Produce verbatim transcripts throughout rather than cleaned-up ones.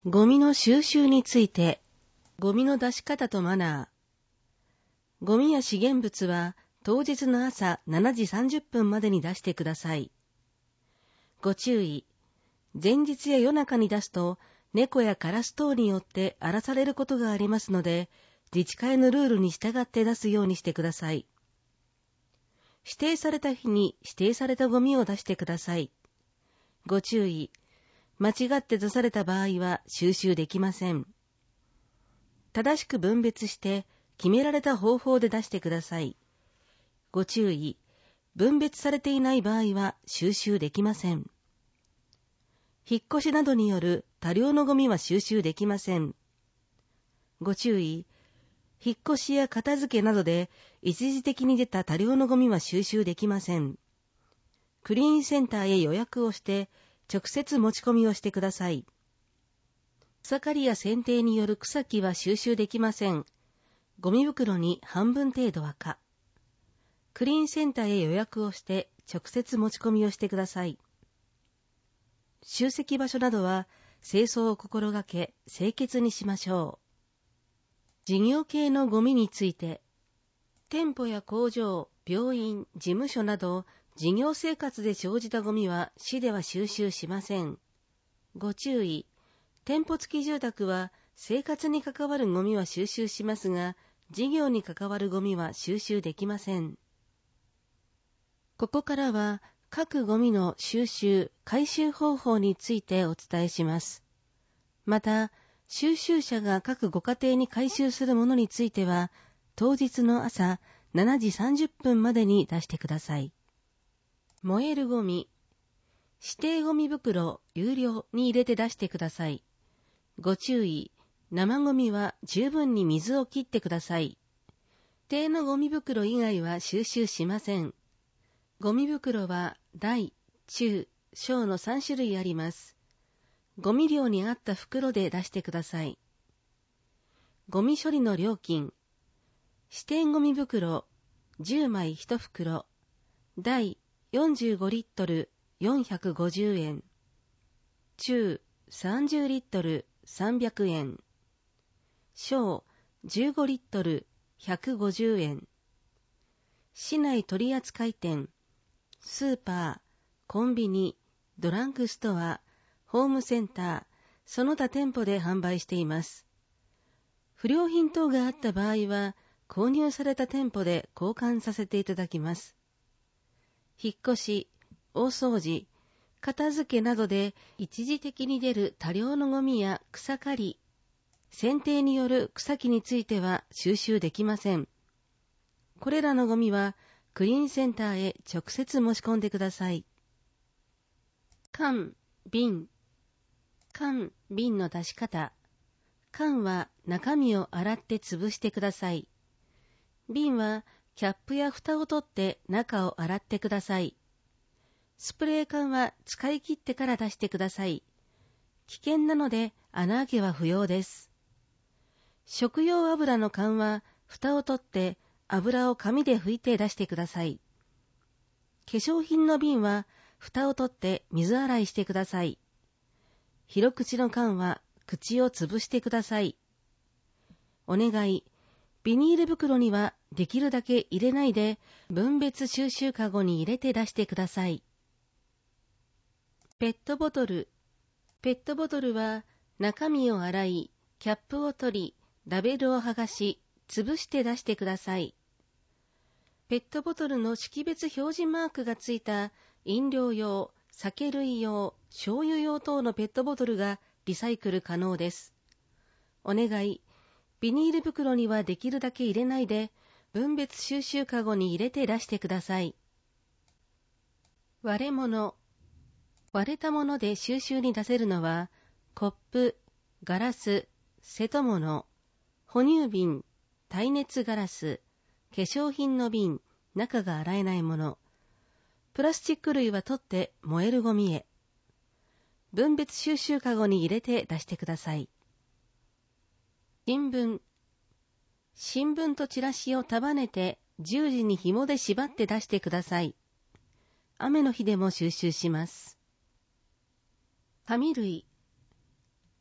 ゴミの収集について、ゴミの出し方とマナー。ゴミや資源物は当日の朝しちじさんじゅっぷんまでに出してください。ご注意。前日や夜中に出すと猫やカラス等によって荒らされることがありますので、自治会のルールに従って出すようにしてください。指定された日に指定されたゴミを出してください。ご注意。間違って出された場合は収集できません。正しく分別して決められた方法で出してください。ご注意。分別されていない場合は収集できません。引っ越しなどによる多量のゴミは収集できません。ご注意。引っ越しや片付けなどで一時的に出た多量のゴミは収集できません。クリーンセンターへ予約をして直接持ち込みをしてください。草刈りや剪定による草木は収集できません。ゴミ袋に半分程度赤。クリーンセンターへ予約をして直接持ち込みをしてください。集積場所などは清掃を心がけ清潔にしましょう。事業系のゴミについて、店舗や工場、病院、事務所など事業生活で生じたゴミは市では収集しません。ご注意。店舗付き住宅は生活に関わるゴミは収集しますが、事業に関わるゴミは収集できません。ここからは各ゴミの収集・回収方法についてお伝えします。また、収集者が各ご家庭に回収するものについては、当日の朝しちじさんじゅっぷんまでに出してください。燃えるゴミ。指定ゴミ袋有料に入れて出してください。ご注意。生ゴミは十分に水を切ってください。指定のゴミ袋以外は収集しません。ゴミ袋は大、中、小のさんしゅるいあります。ゴミ量に合った袋で出してください。ゴミ処理の料金。指定ゴミ袋じゅうまいいち袋。大よんじゅうごリットルよんひゃくごじゅうえん。中さんじゅうリットルさんびゃくえん。小じゅうごリットルひゃくごじゅうえん。市内取扱店、スーパー、コンビニ、ドラッグストア、ホームセンター、その他店舗で販売しています。不良品等があった場合は、購入された店舗で交換させていただきます。引っ越し、大掃除、片付けなどで一時的に出る多量のゴミや草刈り、剪定による草木については収集できません。これらのゴミはクリーンセンターへ直接持ち込んでください。缶、瓶。缶、瓶の出し方。缶は中身を洗って潰してください。瓶はキャップや蓋を取って中を洗ってください。スプレー缶は使い切ってから出してください。危険なので穴開けは不要です。食用油の缶は蓋を取って油を紙で拭いて出してください。化粧品の瓶は蓋を取って水洗いしてください。広口の缶は口を潰してください。お願い。ビニール袋にはできるだけ入れないで分別収集かごに入れて出してください。ペットボトル。ペットボトルは中身を洗い、キャップを取り、ラベルを剥がし、潰して出してください。ペットボトルの識別表示マークがついた飲料用、酒類用、醤油用等のペットボトルがリサイクル可能です。お願い。ビニール袋にはできるだけ入れないで、分別収集かごに入れて出してください。割れ物。割れたもので収集に出せるのは、コップ、ガラス、瀬戸物、哺乳瓶、耐熱ガラス、化粧品の瓶、中が洗えないもの。プラスチック類は取って燃えるゴミへ。分別収集かごに入れて出してください。新聞。新聞とチラシを束ねて十字に紐で縛って出してください。雨の日でも収集します。紙類。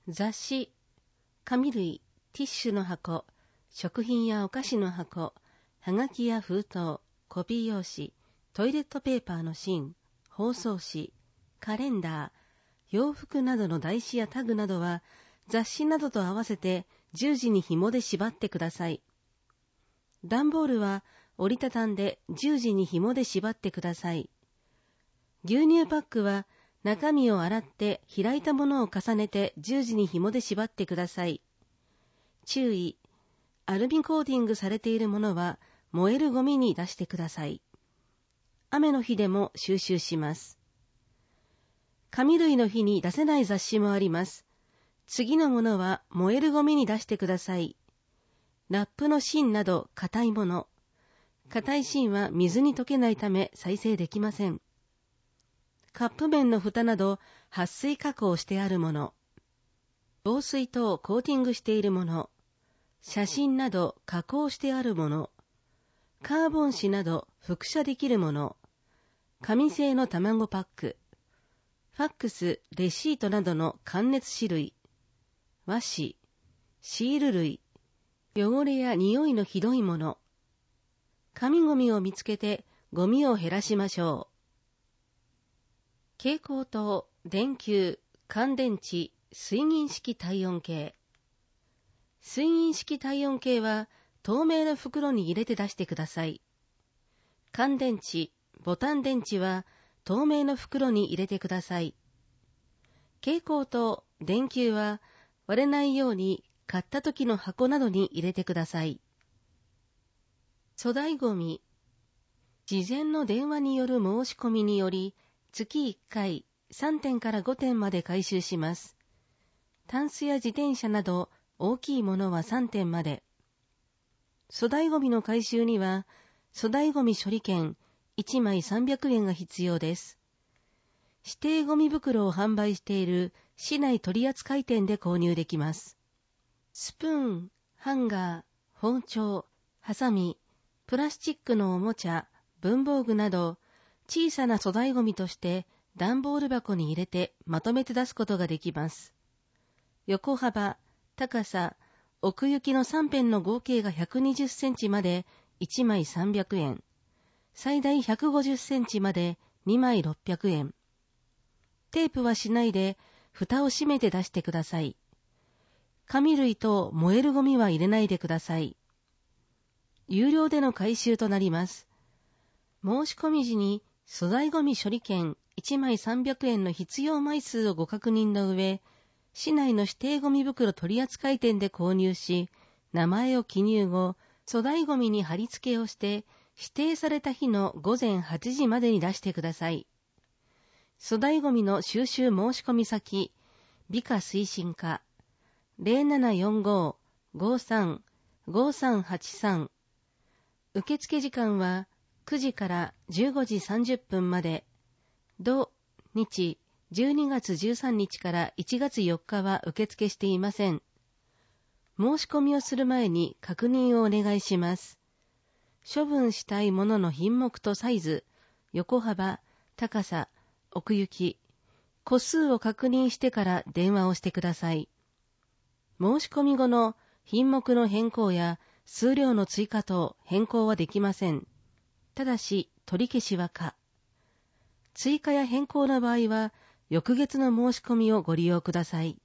雑誌、紙類、ティッシュの箱、食品やお菓子の箱、はがきや封筒、コピー用紙、トイレットペーパーの芯、包装紙、カレンダー、洋服などの台紙やタグなどは雑誌などと合わせて十字に紐で縛ってください。段ボールは折りたたんで十字に紐で縛ってください。牛乳パックは中身を洗って開いたものを重ねて十字に紐で縛ってください。注意、アルミコーティングされているものは燃えるゴミに出してください。雨の日でも収集します。紙類の日に出せない雑誌もあります。次のものは燃えるゴミに出してください。ラップの芯など硬いもの。硬い芯は水に溶けないため再生できません。カップ麺の蓋など撥水加工してあるもの。防水等コーティングしているもの。写真など加工してあるもの。カーボン紙など複写できるもの。紙製の卵パック。ファックス、レシートなどの感熱紙類。和紙、シール類。汚れや匂いのひどいもの。紙ゴミを見つけてゴミを減らしましょう。蛍光灯、電球、乾電池、水銀式体温計。水銀式体温計は透明な袋に入れて出してください。乾電池、ボタン電池は透明な袋に入れてください。蛍光灯、電球は割れないように買った時の箱などに入れてください。粗大ゴミ。事前の電話による申し込みにより、月いっかいさんてんからごてんまで回収します。タンスや自転車など大きいものはさんてんまで。粗大ゴミの回収には、粗大ゴミ処理券いちまいさんびゃくえんが必要です。指定ゴミ袋を販売している市内取扱店で購入できます。スプーン、ハンガー、包丁、ハサミ、プラスチックのおもちゃ、文房具など、小さな粗大ゴミとして段ボール箱に入れてまとめて出すことができます。横幅、高さ、奥行きのさん辺の合計がひゃくにじゅっセンチまでいちまいさんびゃくえん、最大ひゃくごじゅっセンチまでにまいろっぴゃくえん。テープはしないで蓋を閉めて出してください。紙類と燃えるゴミは入れないでください。有料での回収となります。申し込み時に粗大ゴミ処理券いちまいさんびゃくえんの必要枚数をご確認の上、市内の指定ゴミ袋取扱店で購入し、名前を記入後、粗大ゴミに貼り付けをして、指定された日のごぜんはちじまでに出してください。粗大ゴミの収集申し込み先、美化推進課、ゼロななよんご ごさん ごさんはちさん。受付時間はくじからじゅうごじさんじゅっぷんまで。土、日、じゅうにがつじゅうさんにちからいちがつよっかは受付していません。申し込みをする前に確認をお願いします。処分したいものの品目とサイズ、横幅、高さ、奥行き、個数を確認してから電話をしてください。申し込み後の品目の変更や数量の追加等変更はできません。ただし取り消しは可。追加や変更の場合は翌月の申し込みをご利用ください。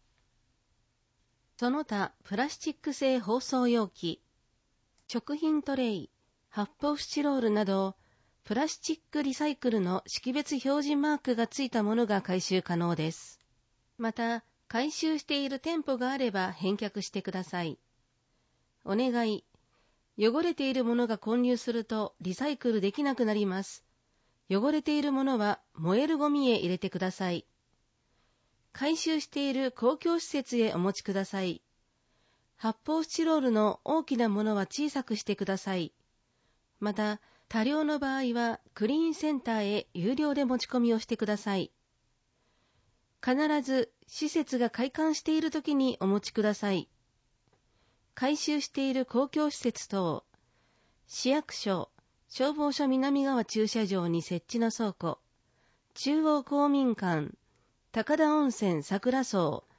その他プラスチック製包装容器、食品トレイ、発泡スチロールなどプラスチックリサイクルの識別表示マークがついたものが回収可能です。また回収している店舗があれば返却してください。お願い。汚れているものが混入するとリサイクルできなくなります。汚れているものは燃えるゴミへ入れてください。回収している公共施設へお持ちください。発泡スチロールの大きなものは小さくしてください。また、多量の場合はクリーンセンターへ有料で持ち込みをしてください。必ず施設が開館しているときにお持ちください。回収している公共施設等、市役所、消防署南側駐車場に設置の倉庫、中央公民館、高田温泉桜荘、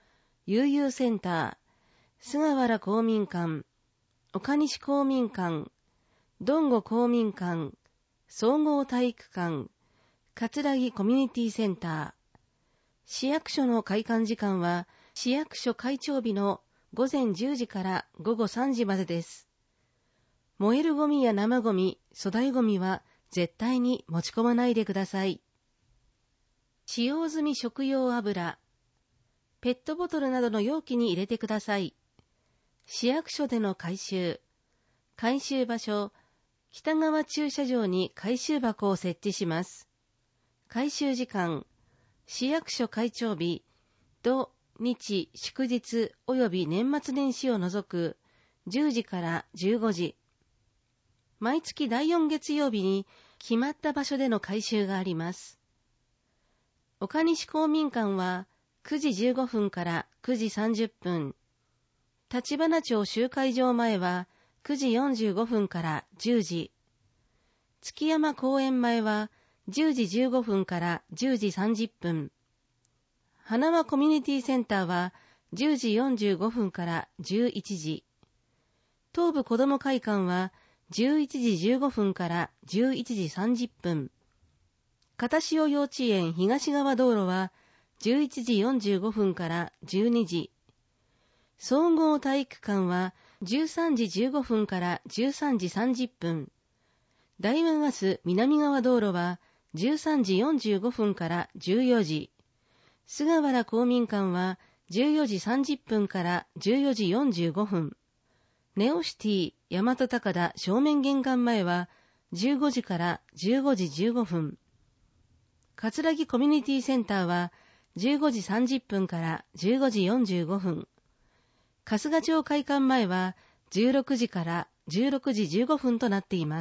悠々センター、菅原公民館、岡西公民館、どんご公民館、総合体育館、葛城コミュニティセンター。市役所の開館時間は、市役所開庁日のごぜんじゅうじからごごさんじまでです。燃えるゴミや生ゴミ、粗大ゴミは絶対に持ち込まないでください。使用済み食用油、ペットボトルなどの容器に入れてください。市役所での回収。回収場所、北側駐車場に回収箱を設置します。回収時間、市役所開庁日、土、日、祝日及び年末年始を除くじゅうじからじゅうごじ。毎月だいよん月曜日に決まった場所での回収があります。岡西公民館はくじじゅうごふんからくじさんじゅっぷん。立花町集会場前はくじよんじゅうごふんからじゅうじ。月山公園前はじゅうじじゅうごふんからじゅうじさんじゅっぷん。花輪コミュニティセンターはじゅうじよんじゅうごふんからじゅういちじ。東部子ども会館はじゅういちじじゅうごふんからじゅういちじさんじゅっぷん。片潮幼稚園東側道路はじゅういちじよんじゅうごふんからじゅうにじ。総合体育館はじゅうさんじじゅうごふんからじゅうさんじさんじゅっぷん。大和ガス南側道路はじゅうさんじよんじゅうごふんからじゅうよじ。菅原公民館はじゅうよじさんじゅっぷんからじゅうよじよんじゅうごふん。ネオシティ大和高田正面玄関前はじゅうごじからじゅうごじじゅうごふん。葛城コミュニティセンターはじゅうごじさんじゅっぷんからじゅうごじよんじゅうごふん。春日町会館前はじゅうろくじからじゅうろくじじゅうごふんとなっています。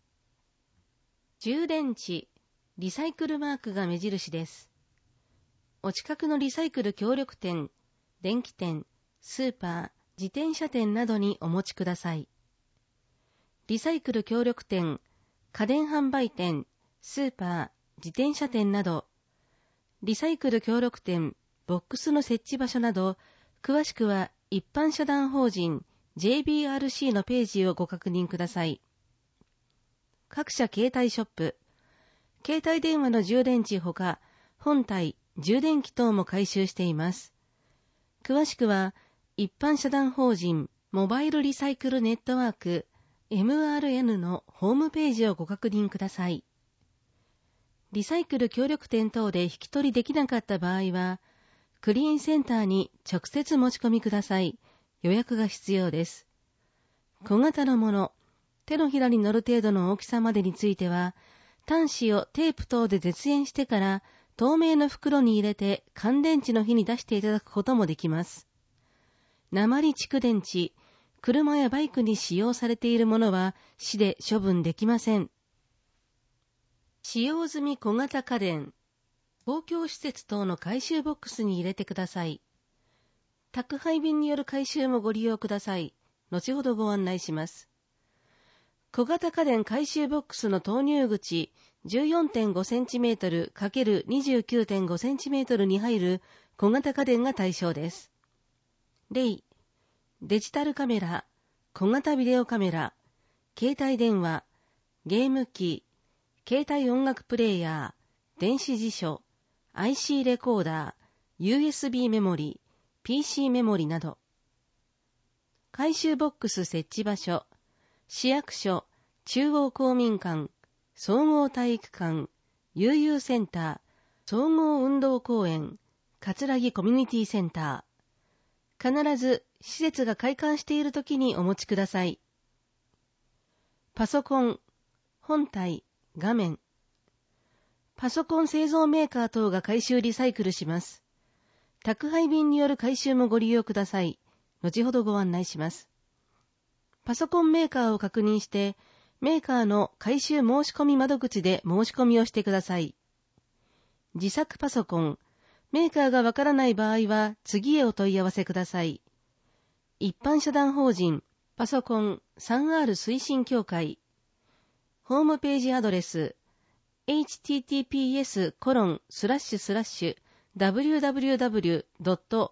充電池、リサイクルマークが目印です。お近くのリサイクル協力店、電気店、スーパー、自転車店などにお持ちください。リサイクル協力店、家電販売店、スーパー、自転車店など、リサイクル協力店、ボックスの設置場所など、詳しくは一般社団法人 ジェイビーアールシー のページをご確認ください。各社携帯ショップ、携帯電話の充電池ほか、本体、充電器等も回収しています。詳しくは、一般社団法人モバイルリサイクルネットワーク エムアールエヌ のホームページをご確認ください。リサイクル協力店等で引き取りできなかった場合は、クリーンセンターに直接持ち込みください。予約が必要です。小型のもの、手のひらに乗る程度の大きさまでについては、端子をテープ等で絶縁してから透明の袋に入れて乾電池の火に出していただくこともできます。鉛蓄電池、車やバイクに使用されているものは市で処分できません。使用済み小型家電、公共施設等の回収ボックスに入れてください。宅配便による回収もご利用ください。後ほどご案内します。小型家電回収ボックスの投入口 じゅうよんてんごセンチメートルかけるにじゅうきゅうてんごセンチメートルに入る小型家電が対象です。例、デジタルカメラ、小型ビデオカメラ、携帯電話、ゲーム機、携帯音楽プレイヤー、電子辞書、アイシー レコーダー、ユーエスビー メモリ、ピーシー メモリなど。回収ボックス設置場所、市役所、中央公民館、総合体育館、悠々センター、総合運動公園、葛城コミュニティセンター。必ず施設が開館しているときにお持ちください。パソコン、本体、画面。パソコン製造メーカー等が回収リサイクルします。宅配便による回収もご利用ください。後ほどご案内します。パソコンメーカーを確認して、メーカーの回収申し込み窓口で申し込みをしてください。自作パソコン、メーカーがわからない場合は次へお問い合わせください。一般社団法人パソコン スリーアール 推進協会。ホームページアドレス エイチティーティーピーエスコロンスラッシュスラッシュダブリューダブリューダブリュードット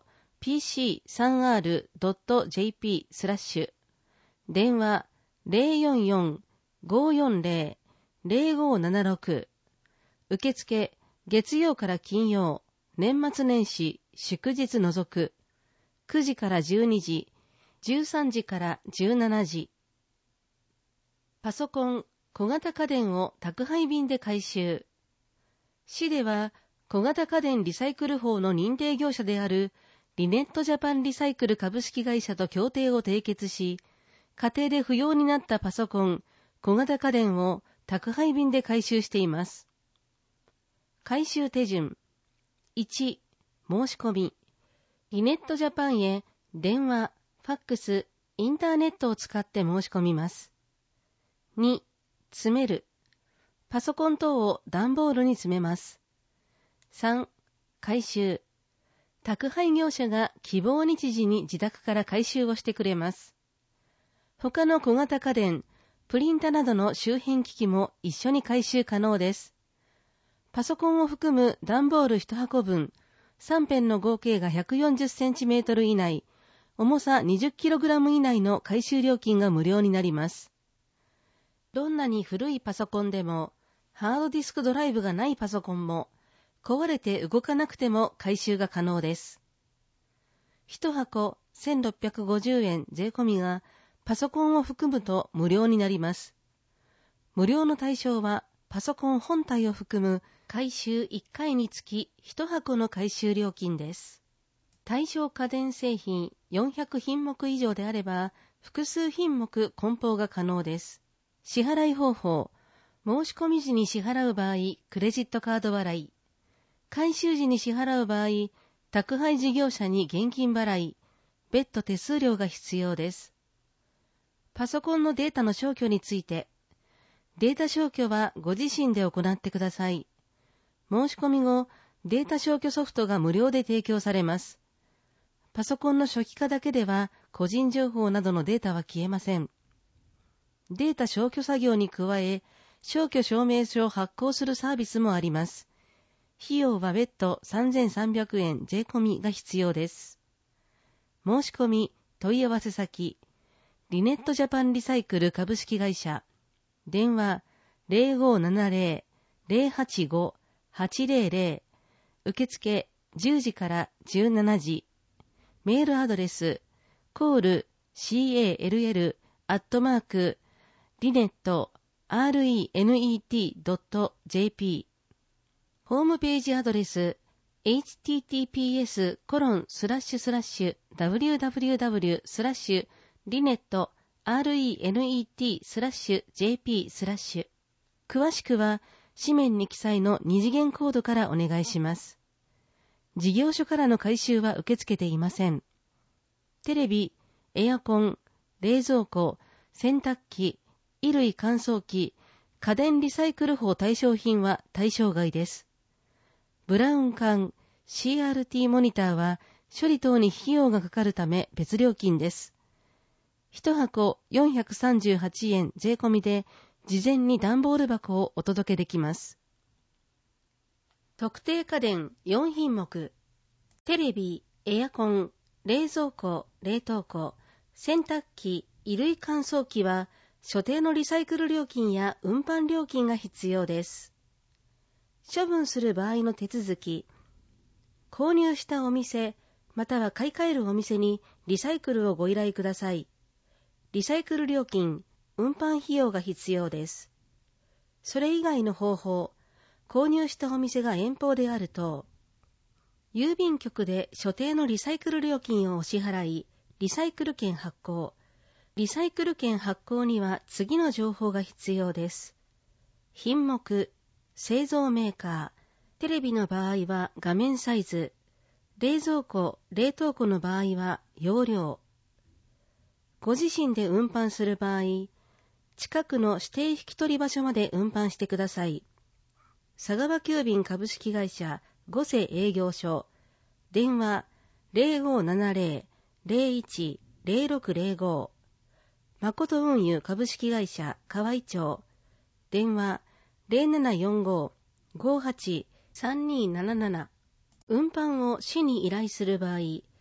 ピーシースリーアールドットジェーピー スラッシュ電話 ゼロよんよん ごーよんゼロ ゼロごーななろく 受付月曜から金曜、年末年始、祝日除くくじからじゅうにじ、じゅうさんじからじゅうしちじ。パソコン、小型家電を宅配便で回収。市では小型家電リサイクル法の認定業者であるリネットジャパンリサイクル株式会社と協定を締結し、家庭で不要になったパソコン、小型家電を宅配便で回収しています。回収手順。いち、申し込み。リネットジャパンへ電話、ファックス、インターネットを使って申し込みます。に、詰める。パソコン等を段ボールに詰めます。さん、回収。宅配業者が希望日時に自宅から回収をしてくれます。他の小型家電、プリンタなどの周辺機器も一緒に回収可能です。パソコンを含む段ボールいち箱分、さん辺の合計がひゃくよんじゅっセンチメートル以内、重さ にじゅっキログラム 以内の回収料金が無料になります。どんなに古いパソコンでも、ハードディスクドライブがないパソコンも、壊れて動かなくても回収が可能です。いち箱せんろっぴゃくごじゅうえん税込みがパソコンを含むと無料になります。無料の対象はパソコン本体を含む回収いっかいにつきいち箱の回収料金です。対象家電製品よんひゃくひんもく以上であれば複数品目梱包が可能です。支払い方法。申し込み時に支払う場合、クレジットカード払い。回収時に支払う場合、宅配事業者に現金払い、別途手数料が必要です。パソコンのデータの消去について、データ消去はご自身で行ってください。申し込み後、データ消去ソフトが無料で提供されます。パソコンの初期化だけでは個人情報などのデータは消えません。データ消去作業に加え、消去証明書を発行するサービスもあります。費用は別途さんぜんさんびゃくえん税込みが必要です。申し込み、問い合わせ先、リネットジャパンリサイクル株式会社、電話 ゼロごーななゼロ ゼロはちご はちゼロゼロ、受付じゅうじからじゅうしちじ、メールアドレス、コール シーエーエルエル アットマーク、リネット アールイーエヌイーティー ドット ジェーピー、ホームページアドレス エイチティーティーピーエスコロンスラッシュスラッシュダブリューダブリューダブリュースラッシュリネット アールイーエヌイーティー スラッシュ ジェーピー スラッシュ。詳しくは紙面に記載の二次元コードからお願いします。事業所からの回収は受け付けていません。テレビ、エアコン、冷蔵庫、洗濯機、衣類乾燥機、家電リサイクル法対象品は対象外です。ブラウン管、シーアールティー モニターは処理等に費用がかかるため別料金です。いち箱よんひゃくさんじゅうはちえん税込みで事前に段ボール箱をお届けできます。特定家電よん品目、テレビ、エアコン、冷蔵庫、冷凍庫、洗濯機、衣類乾燥機は所定のリサイクル料金や運搬料金が必要です。処分する場合の手続き、購入したお店または買い替えるお店にリサイクルをご依頼ください。リサイクル料金、運搬費用が必要です。それ以外の方法、購入したお店が遠方であると、郵便局で所定のリサイクル料金をお支払い、リサイクル券発行。リサイクル券発行には次の情報が必要です。品目、製造メーカー、テレビの場合は画面サイズ、冷蔵庫、冷凍庫の場合は容量。ご自身で運搬する場合、近くの指定引き取り場所まで運搬してください。佐川急便株式会社五瀬営業所、電話 ゼロごーななゼロ ゼロいち ゼロろくゼロご、誠運輸株式会社河合町、電話 ゼロななよんご ごーはち さんにーなななな、運搬を市に依頼する場合、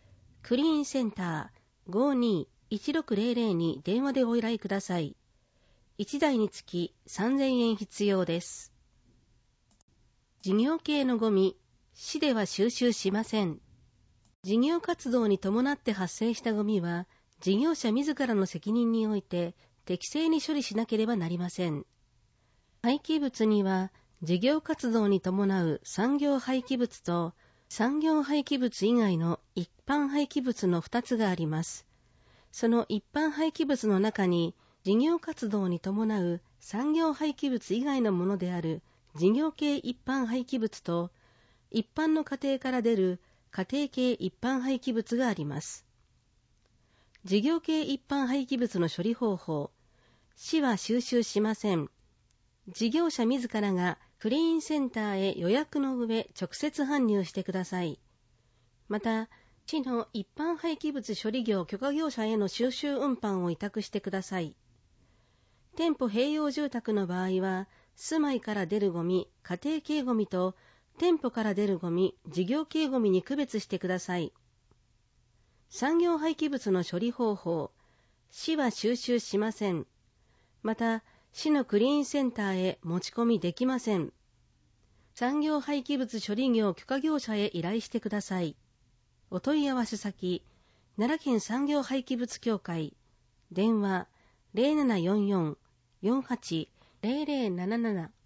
クリーンセンター ごーにーいちろくゼロゼロ に電話でお依頼ください。いちだいにつきさんぜんえん必要です。事業系のゴミ、市では収集しません。事業活動に伴って発生したゴミは、事業者自らの責任において適正に処理しなければなりません。廃棄物には、事業活動に伴う産業廃棄物と産業廃棄物以外の一般廃棄物のふたつがあります。その一般廃棄物の中に、事業活動に伴う産業廃棄物以外のものである事業系一般廃棄物と、一般の家庭から出る家庭系一般廃棄物があります。事業系一般廃棄物の処理方法、市は収集しません。事業者自らがクリーンセンターへ予約の上直接搬入してください。また、市の一般廃棄物処理業許可業者への収集運搬を委託してください。店舗併用住宅の場合は、住まいから出るゴミ、家庭系ゴミと、店舗から出るゴミ、事業系ゴミに区別してください。産業廃棄物の処理方法、市は収集しません。また、市のクリーンセンターへ持ち込みできません。産業廃棄物処理業許可業者へ依頼してください。お問い合わせ先、奈良県産業廃棄物協会、電話 ゼロななよんよん よんはち ゼロゼロなななな。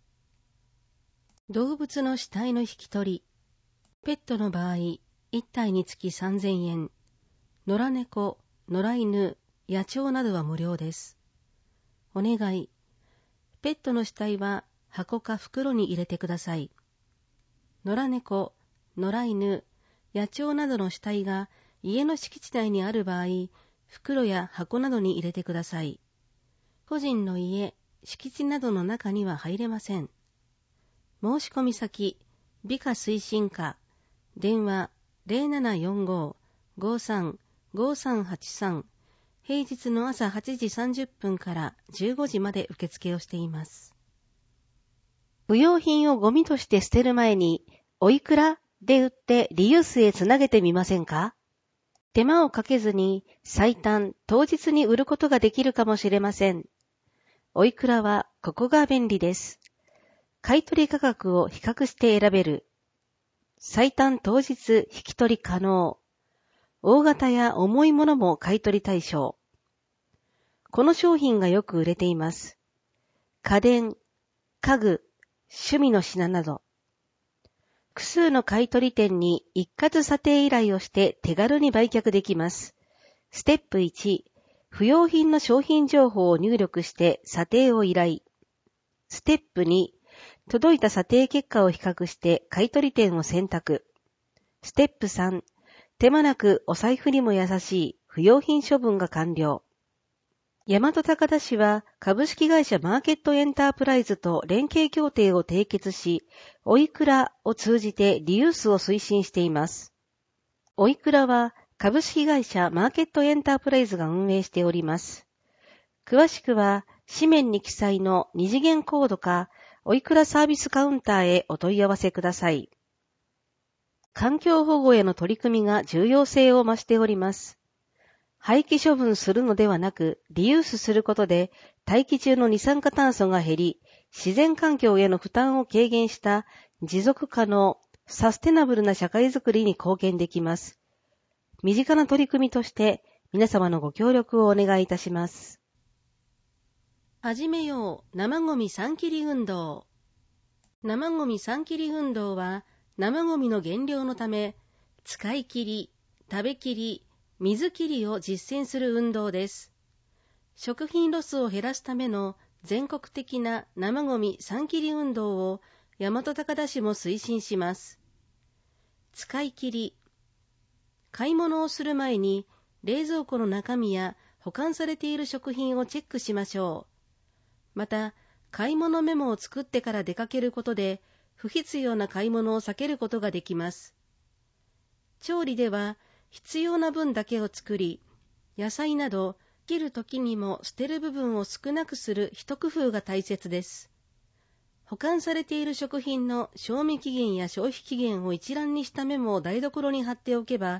動物の死体の引き取り。ペットの場合、いったいにつきさんぜんえん。野良猫、野良犬、野鳥などは無料です。お願い。ペットの死体は箱か袋に入れてください。野良猫、野良犬、野鳥などの死体が家の敷地内にある場合、袋や箱などに入れてください。個人の家、敷地などの中には入れません。申し込み先、美化推進課、電話 ゼロななよんご ごさん ごさんはちさん、平日の朝はちじさんじゅっぷんからじゅうごじまで受付をしています。不用品をゴミとして捨てる前に、おいくらで売ってリユースへつなげてみませんか？手間をかけずに最短当日に売ることができるかもしれません。おいくらはここが便利です。買取価格を比較して選べる。最短当日引き取り可能。大型や重いものも買取対象。この商品がよく売れています。家電、家具、趣味の品など。複数の買取店に一括査定依頼をして手軽に売却できます。ステップいち、不用品の商品情報を入力して査定を依頼。ステップに、届いた査定結果を比較して買取店を選択。ステップさん、手間なくお財布にも優しい不用品処分が完了。大和高田市は株式会社マーケットエンタープライズと連携協定を締結し、おいくらを通じてリユースを推進しています。おいくらは株式会社マーケットエンタープライズが運営しております。詳しくは紙面に記載の二次元コードかおいくらサービスカウンターへお問い合わせください。環境保護への取り組みが重要性を増しております。廃棄処分するのではなく、リユースすることで、大気中の二酸化炭素が減り、自然環境への負担を軽減した持続可能、サステナブルな社会づくりに貢献できます。身近な取り組みとして、皆様のご協力をお願いいたします。始めよう生ゴミ三切り運動。生ゴミ三切り運動は、生ゴミの減量のため、使い切り、食べ切り、水切りを実践する運動です。食品ロスを減らすための全国的な生ゴミ三切り運動を大和高田市も推進します。使い切り。買い物をする前に冷蔵庫の中身や保管されている食品をチェックしましょう。また、買い物メモを作ってから出かけることで不必要な買い物を避けることができます。調理では必要な分だけを作り、野菜など切るときにも捨てる部分を少なくする一工夫が大切です。保管されている食品の賞味期限や消費期限を一覧にしたメモを台所に貼っておけば、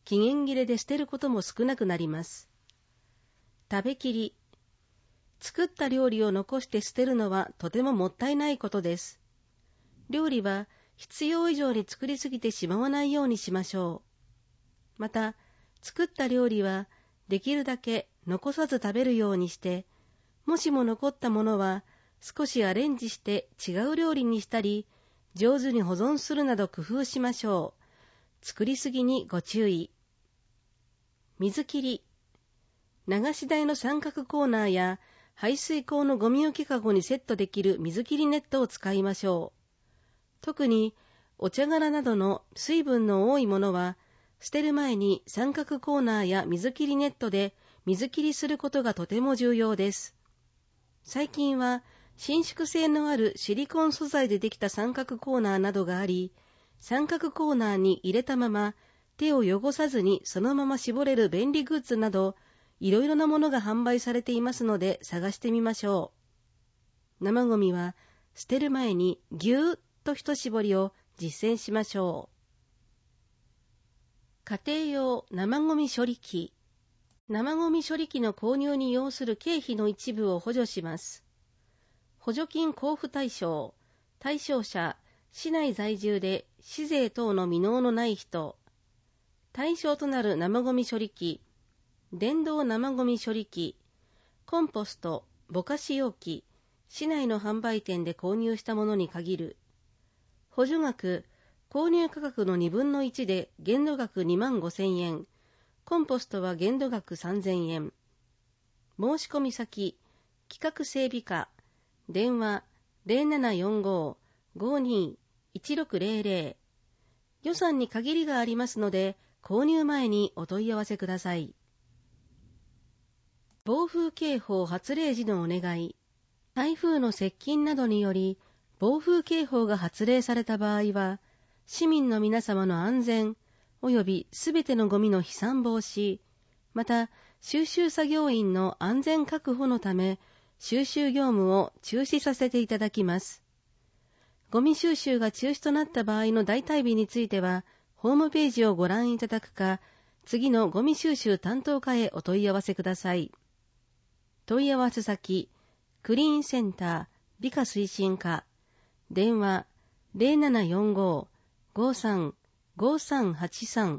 期限切れで捨てることも少なくなります。食べきり。作った料理を残して捨てるのはとてももったいないことです。料理は必要以上に作りすぎてしまわないようにしましょう。また、作った料理はできるだけ残さず食べるようにして、もしも残ったものは少しアレンジして違う料理にしたり、上手に保存するなど工夫しましょう。作りすぎにご注意。水切り。流し台の三角コーナーや排水口のゴミ置きかごにセットできる水切りネットを使いましょう。特にお茶殻などの水分の多いものは、捨てる前に三角コーナーや水切りネットで水切りすることがとても重要です。最近は伸縮性のあるシリコン素材でできた三角コーナーなどがあり、三角コーナーに入れたまま手を汚さずにそのまま絞れる便利グッズなど、いろいろなものが販売されていますので探してみましょう。生ゴミは捨てる前にぎゅーっと一絞りを実践しましょう。家庭用生ゴミ処理機。生ゴミ処理機の購入に要する経費の一部を補助します。補助金交付対象、対象者、市内在住で市税等の未納のない人。対象となる生ゴミ処理機、電動生ゴミ処理機、コンポスト、ぼかし容器、市内の販売店で購入したものに限る。補助額、購入価格のにぶんのいちで限度額にまんごせんえん、コンポストは限度額さんぜんえん。申し込み先、企画整備課、電話 ゼロななよんご ごーにー いちろくゼロゼロ。予算に限りがありますので、購入前にお問い合わせください。暴風警報発令時のお願い。台風の接近などにより、暴風警報が発令された場合は、市民の皆様の安全、及びすべてのゴミの飛散防止、また収集作業員の安全確保のため、収集業務を中止させていただきます。ゴミ収集が中止となった場合の代替日については、ホームページをご覧いただくか、次のゴミ収集担当課へお問い合わせください。問い合わせ先、クリーンセンター、美化推進課、電話 ゼロななよんご ごーさん ごーさんはちさん。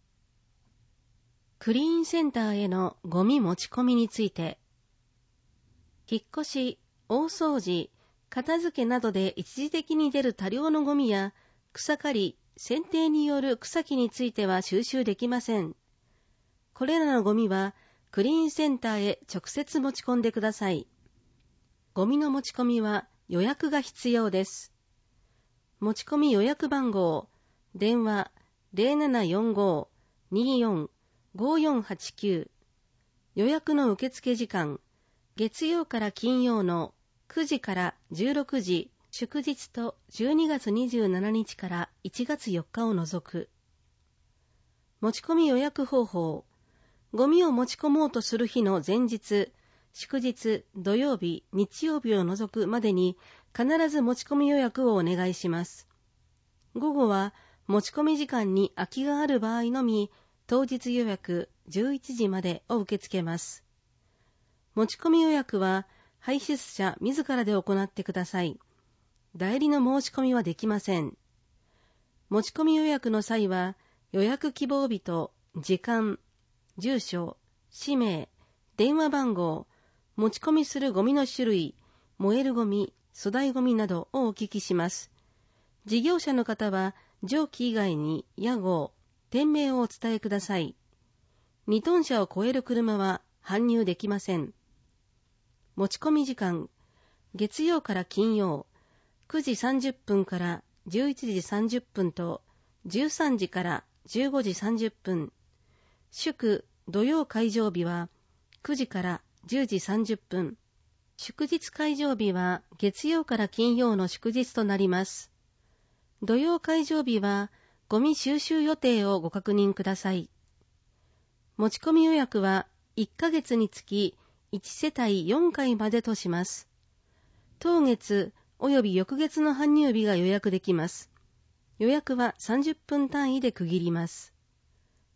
クリーンセンターへのゴミ持ち込みについて、引っ越し、大掃除、片付けなどで一時的に出る多量のゴミや草刈り、剪定による草木については収集できません。これらのゴミはクリーンセンターへ直接持ち込んでください。ゴミの持ち込みは予約が必要です。持ち込み予約番号、電話 ゼロななよんご にーよん ごーよんはちきゅう。予約の受付時間、月曜から金曜のくじからじゅうろくじ、祝日とじゅうにがつにじゅうしちにちからいちがつよっかを除く。持ち込み予約方法、ゴミを持ち込もうとする日の前日、祝日、土曜日、日曜日を除くまでに必ず持ち込み予約をお願いします。午後は持ち込み時間に空きがある場合のみ、当日予約じゅういちじまでを受け付けます。持ち込み予約は排出者自らで行ってください。代理の申し込みはできません。持ち込み予約の際は、予約希望日と時間、住所、氏名、電話番号、持ち込みするゴミの種類、燃えるゴミ、粗大ゴミなどをお聞きします。事業者の方は、上記以外に屋号、店名をお伝えください。にトン車を超える車は搬入できません。持ち込み時間、月曜から金曜、くじさんじゅっぷんからじゅういちじさんじゅっぷんとじゅうさんじからじゅうごじさんじゅっぷん。祝土曜開場日はくじからじゅうじさんじゅっぷん。祝日開場日は月曜から金曜の祝日となります。土曜開場日はゴミ収集予定をご確認ください。持ち込み予約はいっかげつにつきいちせたいよんかいまでとします。当月および翌月の搬入日が予約できます。予約はさんじゅっぷん単位で区切ります。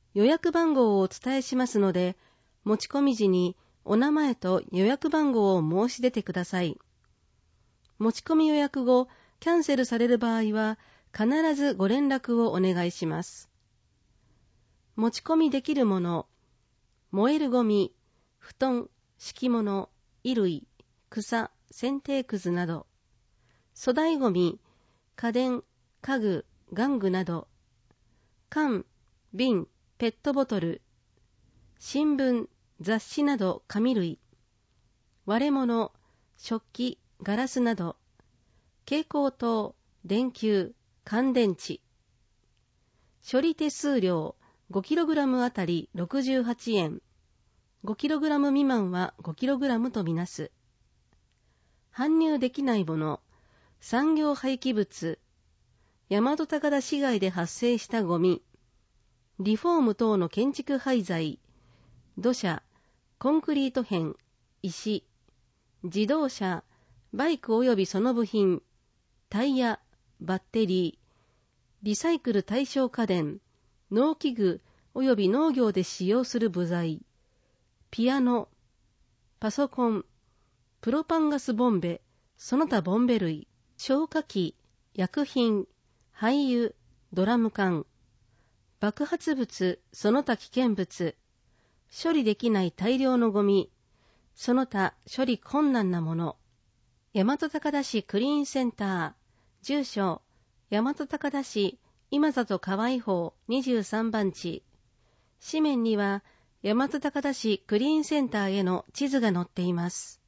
予約番号をお伝えしますので、持ち込み時にお名前と予約番号を申し出てください。持ち込み予約後、キャンセルされる場合は、必ずご連絡をお願いします。持ち込みできるもの、燃えるゴミ、布団、敷物、衣類、草、剪定くずなど、粗大ゴミ、家電、家具、玩具など、缶、瓶、ペットボトル、新聞、雑誌など紙類、割れ物、食器、ガラスなど、蛍光灯、電球、乾電池。処理手数料 ごキログラム あたりろくじゅうはちえん。ごキログラム 未満は ごキログラム とみなす。搬入できないもの、産業廃棄物、大和高田市街で発生したゴミ、リフォーム等の建築廃材、土砂、コンクリート片、石、自動車、バイク及びその部品、タイヤ、バッテリー、リサイクル対象家電、農機具及び農業で使用する部材、ピアノ、パソコン、プロパンガスボンベ、その他ボンベ類、消火器、薬品、廃油、ドラム缶、爆発物、その他危険物、処理できない大量のゴミ、その他処理困難なもの。大和高田市クリーンセンター、住所、大和高田市今里河合坊にじゅうさんばん地。紙面には大和高田市クリーンセンターへの地図が載っています。